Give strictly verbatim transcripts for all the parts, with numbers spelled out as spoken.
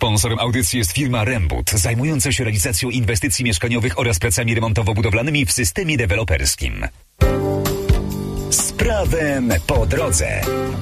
Sponsorem audycji jest firma Rembut, zajmująca się realizacją inwestycji mieszkaniowych oraz pracami remontowo-budowlanymi w systemie deweloperskim. Z prawem po drodze.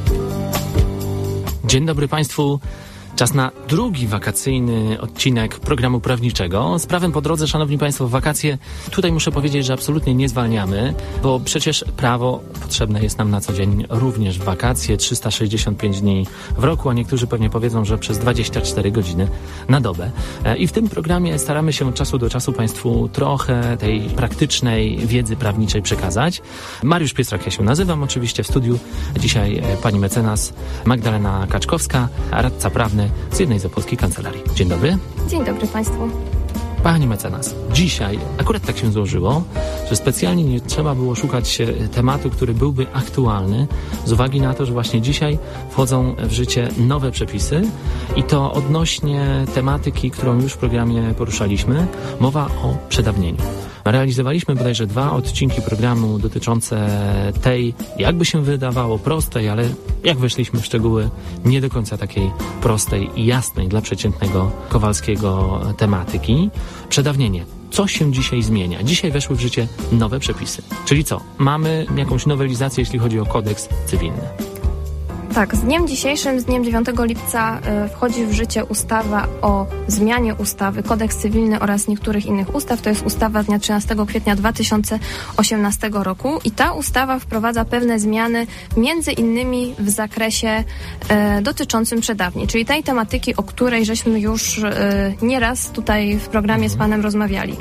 Dzień dobry Państwu. Czas na drugi wakacyjny odcinek programu prawniczego. Z prawem po drodze, szanowni Państwo, w wakacje tutaj muszę powiedzieć, że absolutnie nie zwalniamy, bo przecież prawo potrzebne jest nam na co dzień również w wakacje, trzysta sześćdziesiąt pięć dni w roku, a niektórzy pewnie powiedzą, że przez dwadzieścia cztery godziny na dobę. I w tym programie staramy się od czasu do czasu Państwu trochę tej praktycznej wiedzy prawniczej przekazać. Mariusz Piestrak, ja się nazywam, oczywiście w studiu dzisiaj pani mecenas Magdalena Kaczkowska, radca prawny z jednej z opolskich kancelarii. Dzień dobry. Dzień dobry Państwu. Pani mecenas, dzisiaj akurat tak się złożyło, że specjalnie nie trzeba było szukać tematu, który byłby aktualny, z uwagi na to, że właśnie dzisiaj wchodzą w życie nowe przepisy i to odnośnie tematyki, którą już w programie poruszaliśmy, mowa o przedawnieniu. Realizowaliśmy bodajże dwa odcinki programu dotyczące tej, jakby się wydawało, prostej, ale jak weszliśmy w szczegóły, nie do końca takiej prostej i jasnej dla przeciętnego Kowalskiego tematyki. Przedawnienie. Co się dzisiaj zmienia? Dzisiaj weszły w życie nowe przepisy. Czyli co? Mamy jakąś nowelizację, jeśli chodzi o kodeks cywilny. Tak, z dniem dzisiejszym, z dniem dziewiątego lipca y, wchodzi w życie ustawa o zmianie ustawy Kodeks Cywilny oraz niektórych innych ustaw. To jest ustawa z dnia trzynastego kwietnia dwa tysiące osiemnastego roku i ta ustawa wprowadza pewne zmiany, między innymi w zakresie y, dotyczącym przedawnień, czyli tej tematyki, o której żeśmy już y, nieraz tutaj w programie z Panem rozmawiali.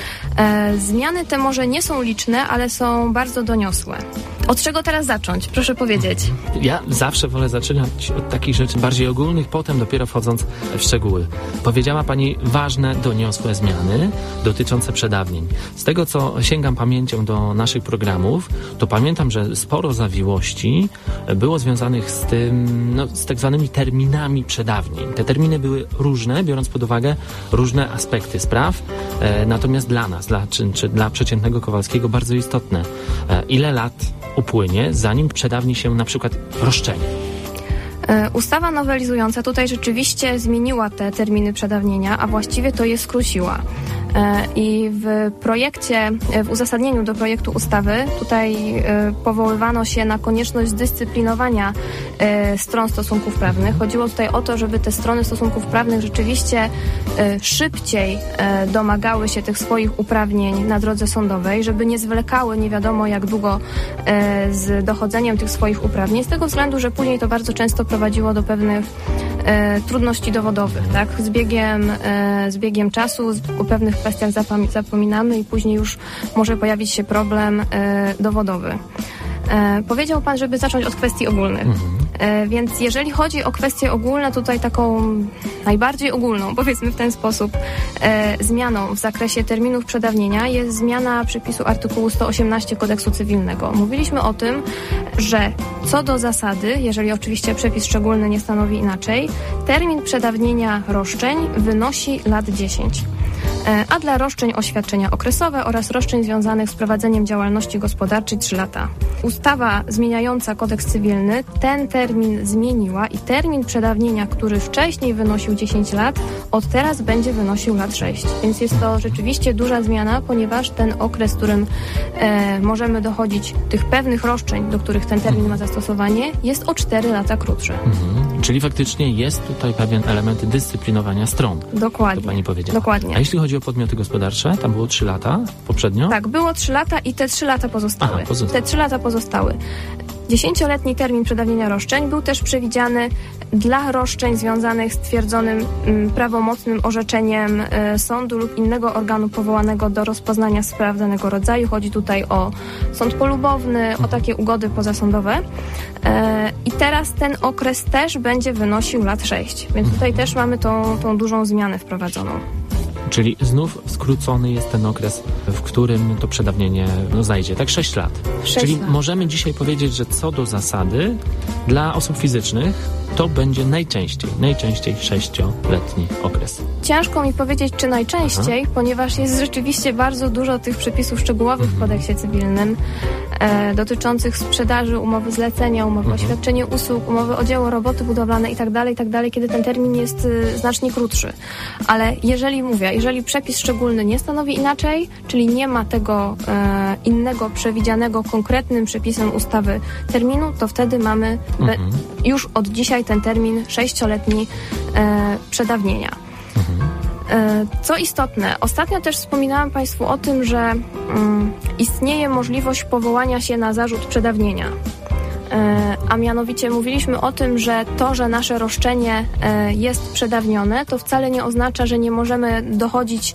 Y, zmiany te może nie są liczne, ale są bardzo doniosłe. Od czego teraz zacząć? Proszę powiedzieć. Ja zawsze wolę zaczynać od takich rzeczy bardziej ogólnych, potem dopiero wchodząc w szczegóły. Powiedziała Pani ważne, doniosłe zmiany dotyczące przedawnień. Z tego, co sięgam pamięcią do naszych programów, to pamiętam, że sporo zawiłości było związanych z tym, no, z tak zwanymi terminami przedawnień. Te terminy były różne, biorąc pod uwagę różne aspekty spraw, e, natomiast dla nas, dla, czy, czy dla przeciętnego Kowalskiego bardzo istotne. E, ile lat upłynie, zanim przedawni się na przykład roszczenie? Ustawa nowelizująca tutaj rzeczywiście zmieniła te terminy przedawnienia, a właściwie to je skróciła. I w projekcie, w uzasadnieniu do projektu ustawy tutaj powoływano się na konieczność zdyscyplinowania stron stosunków prawnych. Chodziło tutaj o to, żeby te strony stosunków prawnych rzeczywiście szybciej domagały się tych swoich uprawnień na drodze sądowej, żeby nie zwlekały nie wiadomo jak długo z dochodzeniem tych swoich uprawnień, z tego względu, że później to bardzo często prowadziło do pewnych trudności dowodowych, tak? Z biegiem, z biegiem czasu, o pewnych kwestiach zapominamy i później już może pojawić się problem e, dowodowy. E, powiedział Pan, żeby zacząć od kwestii ogólnych. E, więc jeżeli chodzi o kwestie ogólne, tutaj taką najbardziej ogólną, powiedzmy w ten sposób, e, zmianą w zakresie terminów przedawnienia jest zmiana przepisu artykułu sto osiemnaście Kodeksu Cywilnego. Mówiliśmy o tym, że co do zasady, jeżeli oczywiście przepis szczególny nie stanowi inaczej, termin przedawnienia roszczeń wynosi lat dziesięć. A dla roszczeń o świadczenia okresowe oraz roszczeń związanych z prowadzeniem działalności gospodarczej trzy lata. Ustawa zmieniająca kodeks cywilny ten termin zmieniła i termin przedawnienia, który wcześniej wynosił dziesięć lat, od teraz będzie wynosił lat sześć. Więc jest to rzeczywiście duża zmiana, ponieważ ten okres, w którym e, możemy dochodzić tych pewnych roszczeń, do których ten termin ma zastosowanie, jest o cztery lata krótszy. Mhm. Czyli faktycznie jest tutaj pewien element dyscyplinowania stron. Dokładnie. To Pani powiedziała. Dokładnie. A jeśli chodzi o podmioty gospodarcze, tam było trzy lata poprzednio? Tak, było trzy lata i te trzy lata pozostały. Aha, pozostały. Te trzy lata pozostały. Dziesięcioletni termin przedawnienia roszczeń był też przewidziany dla roszczeń związanych z twierdzonym m, prawomocnym orzeczeniem e, sądu lub innego organu powołanego do rozpoznania spraw danego rodzaju. Chodzi tutaj o sąd polubowny, o takie ugody pozasądowe. E, I teraz ten okres też będzie wynosił lat sześć. Więc tutaj też mamy tą, tą dużą zmianę wprowadzoną. Czyli znów skrócony jest ten okres, w którym to przedawnienie no, zajdzie. Tak, sześć lat. sześć Czyli lat. możemy dzisiaj powiedzieć, że co do zasady dla osób fizycznych to będzie najczęściej, najczęściej sześcioletni okres. Ciężko mi powiedzieć, czy najczęściej, Aha. ponieważ jest rzeczywiście bardzo dużo tych przepisów szczegółowych mhm. w kodeksie cywilnym e, dotyczących sprzedaży, umowy zlecenia, umowy mhm. o świadczenie usług, umowy o dzieło, roboty budowlane itd., itd., kiedy ten termin jest y, znacznie krótszy. Ale jeżeli mówię, jeżeli przepis szczególny nie stanowi inaczej, czyli nie ma tego e, innego przewidzianego konkretnym przepisem ustawy terminu, to wtedy mamy mhm. be, już od dzisiaj ten termin sześcioletni e, przedawnienia. Mhm. E, co istotne, ostatnio też wspominałam Państwu o tym, że mm, istnieje możliwość powołania się na zarzut przedawnienia. A mianowicie mówiliśmy o tym, że to, że nasze roszczenie jest przedawnione, to wcale nie oznacza, że nie możemy dochodzić,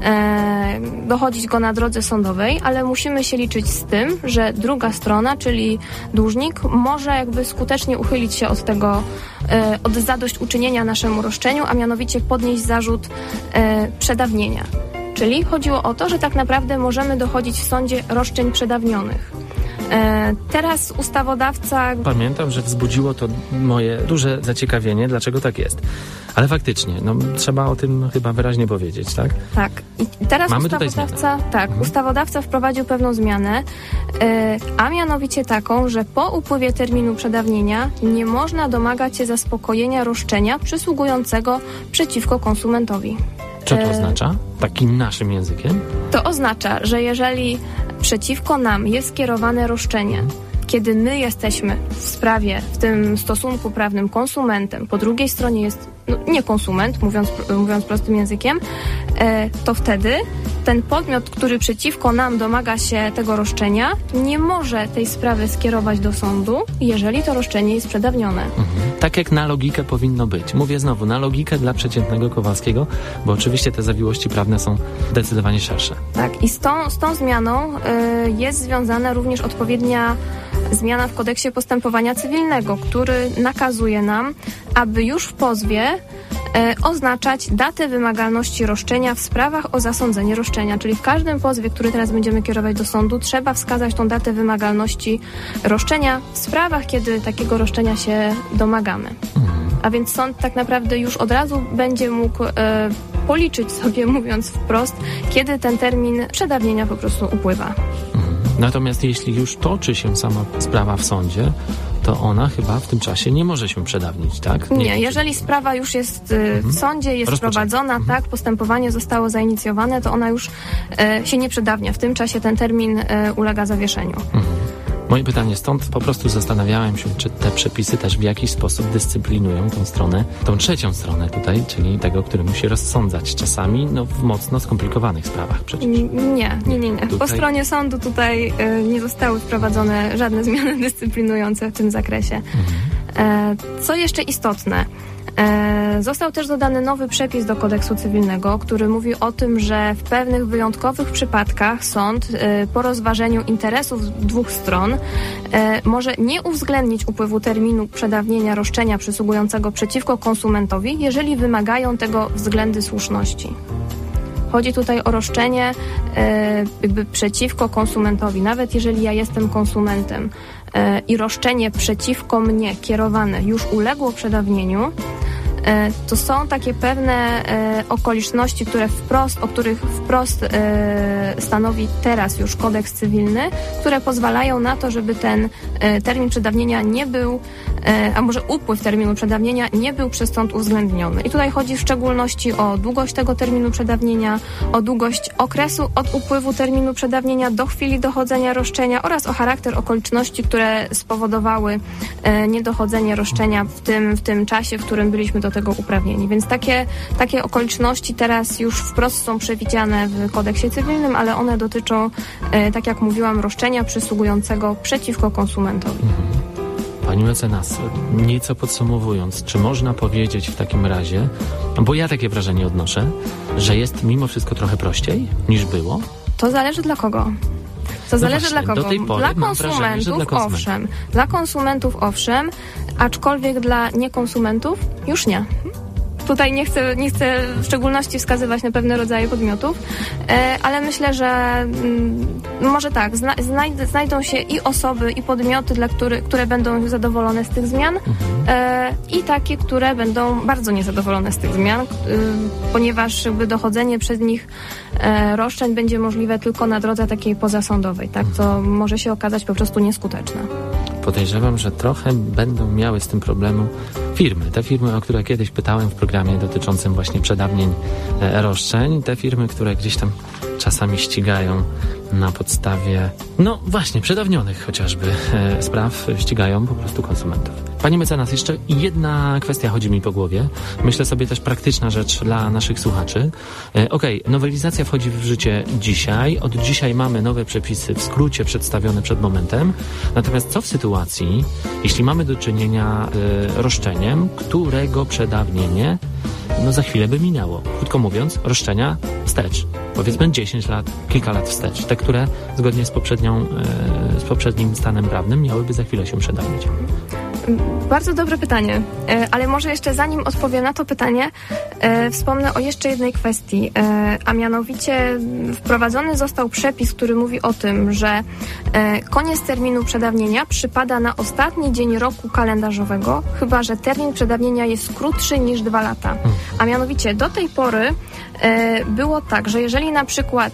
dochodzić go na drodze sądowej, ale musimy się liczyć z tym, że druga strona, czyli dłużnik, może jakby skutecznie uchylić się od tego, od zadośćuczynienia naszemu roszczeniu, a mianowicie podnieść zarzut przedawnienia. Czyli chodziło o to, że tak naprawdę możemy dochodzić w sądzie roszczeń przedawnionych. Teraz ustawodawca... Pamiętam, że wzbudziło to moje duże zaciekawienie, dlaczego tak jest. Ale faktycznie, no, trzeba o tym chyba wyraźnie powiedzieć, tak? Tak. I teraz Mamy ustawodawca, tak, mhm. ustawodawca wprowadził pewną zmianę, yy, a mianowicie taką, że po upływie terminu przedawnienia nie można domagać się zaspokojenia roszczenia przysługującego przeciwko konsumentowi. Co to oznacza? Takim naszym językiem? To oznacza, że jeżeli przeciwko nam jest skierowane roszczenie, kiedy my jesteśmy w sprawie, w tym stosunku prawnym konsumentem, po drugiej stronie jest no, nie konsument, mówiąc, mówiąc prostym językiem, e, to wtedy ten podmiot, który przeciwko nam domaga się tego roszczenia, nie może tej sprawy skierować do sądu, jeżeli to roszczenie jest przedawnione. Mhm. Tak jak na logikę powinno być. Mówię znowu, na logikę dla przeciętnego Kowalskiego, bo oczywiście te zawiłości prawne są zdecydowanie szersze. Tak, i z tą, z tą zmianą y, jest związana również odpowiednia zmiana w kodeksie postępowania cywilnego, który nakazuje nam, aby już w pozwie e, oznaczać datę wymagalności roszczenia w sprawach o zasądzenie roszczenia. Czyli w każdym pozwie, który teraz będziemy kierować do sądu, trzeba wskazać tą datę wymagalności roszczenia w sprawach, kiedy takiego roszczenia się domagamy. A więc sąd tak naprawdę już od razu będzie mógł e, policzyć sobie, mówiąc wprost, kiedy ten termin przedawnienia po prostu upływa. Natomiast jeśli już toczy się sama sprawa w sądzie, to ona chyba w tym czasie nie może się przedawnić, tak? Nie, nie jeżeli sprawa już jest y, w mhm. sądzie, jest Rozpoczęta. prowadzona, mhm. tak, postępowanie zostało zainicjowane, to ona już y, się nie przedawnia. W tym czasie ten termin y, ulega zawieszeniu. Mhm. Moje pytanie, stąd po prostu zastanawiałem się, czy te przepisy też w jakiś sposób dyscyplinują tą stronę, tą trzecią stronę tutaj, czyli tego, który musi rozsądzać czasami no, w mocno skomplikowanych sprawach przecież. Nie, nie, nie. nie. Tutaj... Po stronie sądu tutaj y, nie zostały wprowadzone żadne zmiany dyscyplinujące w tym zakresie. Mhm. E, co jeszcze istotne? E, został też dodany nowy przepis do kodeksu cywilnego, który mówi o tym, że w pewnych wyjątkowych przypadkach sąd e, po rozważeniu interesów dwóch stron e, może nie uwzględnić upływu terminu przedawnienia roszczenia przysługującego przeciwko konsumentowi, jeżeli wymagają tego względy słuszności. Chodzi tutaj o roszczenie e, jakby przeciwko konsumentowi. Nawet jeżeli ja jestem konsumentem e, i roszczenie przeciwko mnie kierowane już uległo przedawnieniu, e, to są takie pewne e, okoliczności, które wprost, o których wprost e, stanowi teraz już kodeks cywilny, które pozwalają na to, żeby ten e, termin przedawnienia nie był, e, a może upływ terminu przedawnienia nie był przez sąd uwzględniony. I tutaj chodzi w szczególności o długość tego terminu przedawnienia, o długość okresu od upływu terminu przedawnienia do chwili dochodzenia roszczenia oraz o charakter okoliczności, które spowodowały e, niedochodzenie roszczenia w tym, w tym czasie, w którym byliśmy do tego uprawnieni. Więc takie, takie okoliczności teraz już wprost są przewidziane w kodeksie cywilnym, ale one dotyczą, e, tak jak mówiłam, roszczenia przysługującego przeciwko konsumentowi. Pani mecenas, nieco podsumowując, czy można powiedzieć w takim razie, bo ja takie wrażenie odnoszę, że jest mimo wszystko trochę prościej niż było? To zależy dla kogo. To no zależy właśnie, dla kogo. Do tej pory dla, konsumentów, wrażenie, dla konsumentów, owszem. Dla konsumentów, owszem, aczkolwiek dla niekonsumentów już nie. tutaj nie chcę, nie chcę w szczególności wskazywać na pewne rodzaje podmiotów, ale myślę, że może tak, znajdą się i osoby, i podmioty, dla który, które będą zadowolone z tych zmian mhm. i takie, które będą bardzo niezadowolone z tych zmian, ponieważ jakby dochodzenie przez nich roszczeń będzie możliwe tylko na drodze takiej pozasądowej, tak, co może się okazać po prostu nieskuteczne. Podejrzewam, że trochę będą miały z tym problemu firmy. Te firmy, o które kiedyś pytałem w programie dotyczącym właśnie przedawnień e, roszczeń. Te firmy, które gdzieś tam czasami ścigają na podstawie, no właśnie, przedawnionych chociażby e, spraw, ścigają po prostu konsumentów. Pani mecenas, jeszcze jedna kwestia chodzi mi po głowie. Myślę sobie też praktyczna rzecz dla naszych słuchaczy. E, Okej, okay, nowelizacja wchodzi w życie dzisiaj. Od dzisiaj mamy nowe przepisy w skrócie przedstawione przed momentem. Natomiast co w sytuacji, jeśli mamy do czynienia e, roszczeniem, którego przedawnienie no za chwilę by minęło. Krótko mówiąc, roszczenia wstecz. Powiedzmy dziesięć lat, kilka lat wstecz. Te, które zgodnie z poprzednią, e, z poprzednim stanem prawnym miałyby za chwilę się przedawnić. Bardzo dobre pytanie, ale może jeszcze zanim odpowiem na to pytanie, wspomnę o jeszcze jednej kwestii, a mianowicie wprowadzony został przepis, który mówi o tym, że koniec terminu przedawnienia przypada na ostatni dzień roku kalendarzowego, chyba że termin przedawnienia jest krótszy niż dwa lata. A mianowicie do tej pory było tak, że jeżeli na przykład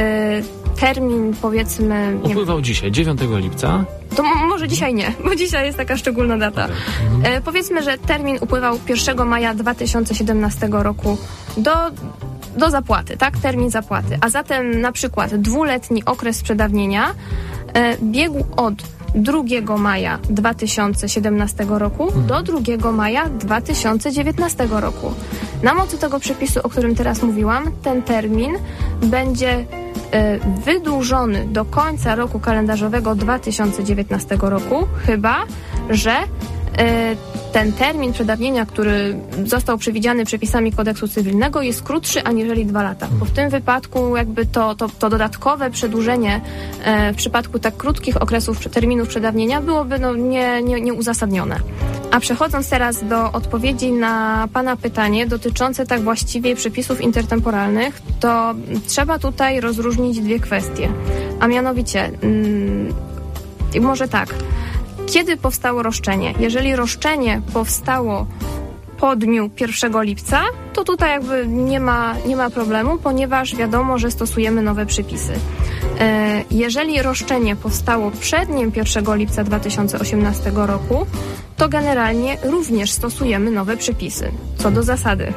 termin, powiedzmy... Upływał nie, dzisiaj, dziewiątego lipca. To m- może dzisiaj nie, bo dzisiaj jest taka szczególna data. Okay. Mhm. E, powiedzmy, że termin upływał pierwszego maja dwa tysiące siedemnastego roku do, do zapłaty, tak? Termin zapłaty. A zatem na przykład dwuletni okres przedawnienia e, biegł od drugiego maja dwa tysiące siedemnastego roku mhm. do drugiego maja dwa tysiące dziewiętnastego roku. Na mocy tego przepisu, o którym teraz mówiłam, ten termin będzie wydłużony do końca roku kalendarzowego dwa tysiące dziewiętnastego roku, chyba że ten termin przedawnienia, który został przewidziany przepisami kodeksu cywilnego, jest krótszy aniżeli dwa lata. Bo w tym wypadku jakby to, to, to dodatkowe przedłużenie w przypadku tak krótkich okresów terminów przedawnienia byłoby no, nie, nie, nieuzasadnione. A przechodząc teraz do odpowiedzi na Pana pytanie dotyczące tak właściwie przepisów intertemporalnych, to trzeba tutaj rozróżnić dwie kwestie. A mianowicie, mm, może tak, kiedy powstało roszczenie? Jeżeli roszczenie powstało po dniu pierwszego lipca, to tutaj jakby nie ma, nie ma problemu, ponieważ wiadomo, że stosujemy nowe przepisy. Jeżeli roszczenie powstało przed dniem pierwszego lipca dwa tysiące osiemnastego roku, to generalnie również stosujemy nowe przepisy, co do zasady.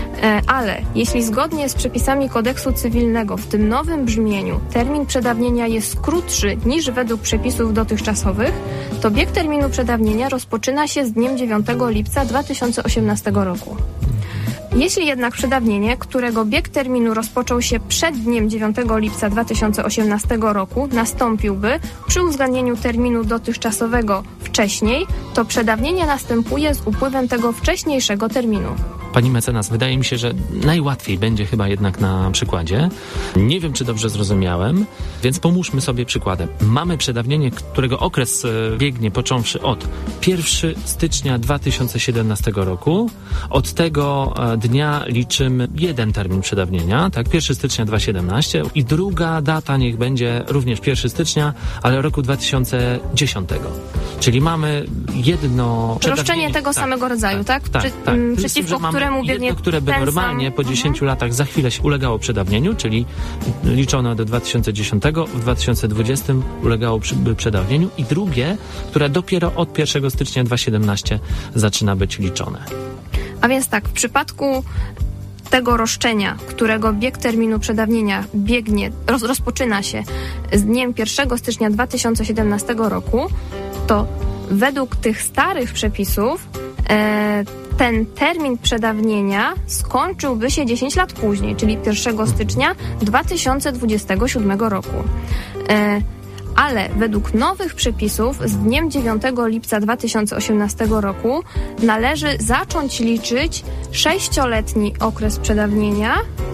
Ale jeśli zgodnie z przepisami kodeksu cywilnego w tym nowym brzmieniu termin przedawnienia jest krótszy niż według przepisów dotychczasowych, to bieg terminu przedawnienia rozpoczyna się z dniem dziewiątego lipca dwa tysiące osiemnastego roku. Jeśli jednak przedawnienie, którego bieg terminu rozpoczął się przed dniem dziewiątego lipca dwa tysiące osiemnastego roku, nastąpiłby przy uwzględnieniu terminu dotychczasowego wcześniej, to przedawnienie następuje z upływem tego wcześniejszego terminu. Pani mecenas, wydaje mi się, że najłatwiej będzie chyba jednak na przykładzie. Nie wiem, czy dobrze zrozumiałem, więc pomóżmy sobie przykładem. Mamy przedawnienie, którego okres biegnie począwszy od pierwszego stycznia dwa tysiące siedemnastego roku. Od tego dnia liczymy jeden termin przedawnienia, tak, pierwszego stycznia dwa tysiące siedemnastego i druga data niech będzie również pierwszego stycznia, ale roku dwa tysiące dziesiątego. Czyli mamy jedno roszczenie tego tak, samego rodzaju, tak? Tak, Przy, tak. M, przeciwko któremu biegnie jedno, które by normalnie sam... po dziesięciu mhm. latach za chwilę się ulegało przedawnieniu, czyli liczone do dwa tysiące dziesiątego, w dwa tysiące dwudziestym ulegało przy, przedawnieniu i drugie, które dopiero od pierwszego stycznia dwa tysiące siedemnastego zaczyna być liczone. A więc tak, w przypadku tego roszczenia, którego bieg terminu przedawnienia biegnie, roz, rozpoczyna się z dniem pierwszego stycznia dwa tysiące siedemnastego roku, to według tych starych przepisów e, ten termin przedawnienia skończyłby się dziesięć lat później, czyli pierwszego stycznia dwa tysiące dwudziestego siódmego roku. E, ale według nowych przepisów z dniem dziewiątego lipca dwa tysiące osiemnastego roku należy zacząć liczyć sześcioletni okres przedawnienia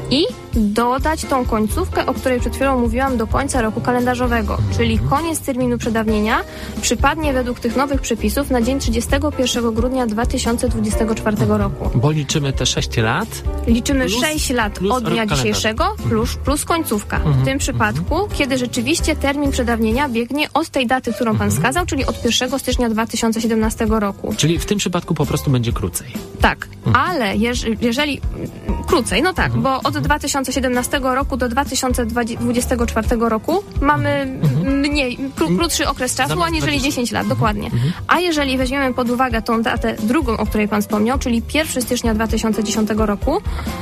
i dodać tą końcówkę, o której przed chwilą mówiłam, do końca roku kalendarzowego, czyli koniec terminu przedawnienia przypadnie według tych nowych przepisów na dzień trzydziestego pierwszego grudnia dwa tysiące dwudziestego czwartego roku. Bo liczymy te sześć lat? Liczymy plus, sześć lat plus od dnia dzisiejszego plus, plus końcówka. Mhm. W tym przypadku, mhm. kiedy rzeczywiście termin przedawnienia biegnie od tej daty, którą pan mhm. wskazał, czyli od pierwszego stycznia dwa tysiące siedemnastego roku. Czyli w tym przypadku po prostu będzie krócej. Tak, mhm. ale jeż, jeżeli... Krócej, no tak, mhm. bo od dwa tysiące siedemnastego roku do dwa tysiące dwudziestego czwartego roku mamy mhm. mniej, kró, krótszy okres czasu, aniżeli dziesięć lat, dokładnie. Mhm. A jeżeli weźmiemy pod uwagę tą datę drugą, o której pan wspomniał, czyli pierwszego stycznia dwa tysiące dziesiątego roku,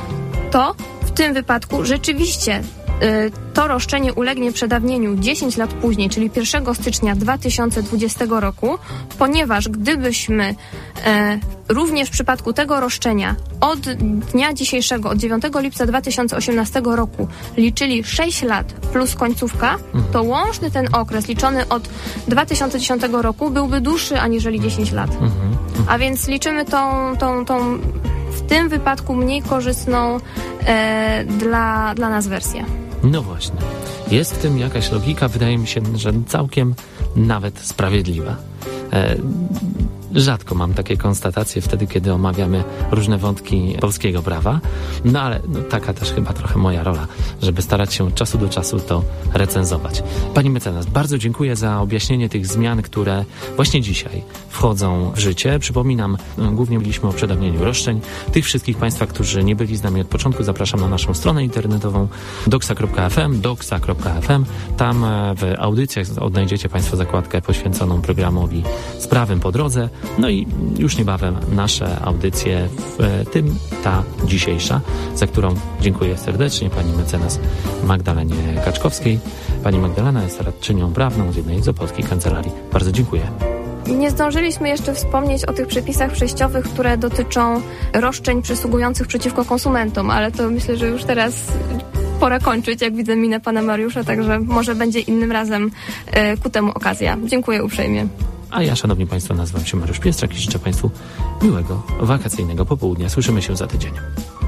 to w tym wypadku rzeczywiście to roszczenie ulegnie przedawnieniu dziesięć lat później, czyli pierwszego stycznia dwa tysiące dwudziestego roku, ponieważ gdybyśmy e, również w przypadku tego roszczenia od dnia dzisiejszego, od dziewiątego lipca dwa tysiące osiemnastego roku liczyli sześć lat plus końcówka, to łączny ten okres liczony od dwa tysiące dziesiątego roku byłby dłuższy aniżeli dziesięć lat. A więc liczymy tą, tą, tą w tym wypadku mniej korzystną e, dla, dla nas wersję. No właśnie. Jest w tym jakaś logika, wydaje mi się, że całkiem nawet sprawiedliwa. E, rzadko mam takie konstatacje wtedy, kiedy omawiamy różne wątki polskiego prawa, no ale no, taka też chyba trochę moja rola, żeby starać się od czasu do czasu to recenzować. Pani mecenas, bardzo dziękuję za objaśnienie tych zmian, które właśnie dzisiaj wchodzą w życie. Przypominam, głównie mówiliśmy o przedawnieniu roszczeń. Tych wszystkich Państwa, którzy nie byli z nami od początku, zapraszam na naszą stronę internetową doksa kropka f m, doksa kropka f m. Tam w audycjach odnajdziecie Państwo zakładkę poświęconą programowi Sprawem po drodze. No i już niebawem nasze audycje, w tym ta dzisiejsza, za którą dziękuję serdecznie pani mecenas Magdalenie Kaczkowskiej. Pani Magdalena jest radczynią prawną z jednej z opolskich kancelarii. Bardzo dziękuję. Nie zdążyliśmy jeszcze wspomnieć o tych przepisach przejściowych, które dotyczą roszczeń przysługujących przeciwko konsumentom, ale to myślę, że już teraz pora kończyć, jak widzę minę pana Mariusza, także może będzie innym razem e, ku temu okazja. Dziękuję uprzejmie. A ja, szanowni państwo, nazywam się Mariusz Piestrak i życzę państwu miłego, wakacyjnego popołudnia. Słyszymy się za tydzień.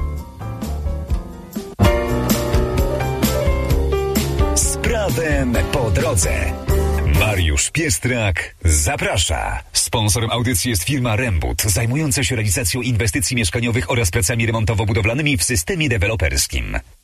Z prawem po drodze. Mariusz Piestrak zaprasza. Sponsorem audycji jest firma Rembut, zajmująca się realizacją inwestycji mieszkaniowych oraz pracami remontowo-budowlanymi w systemie deweloperskim.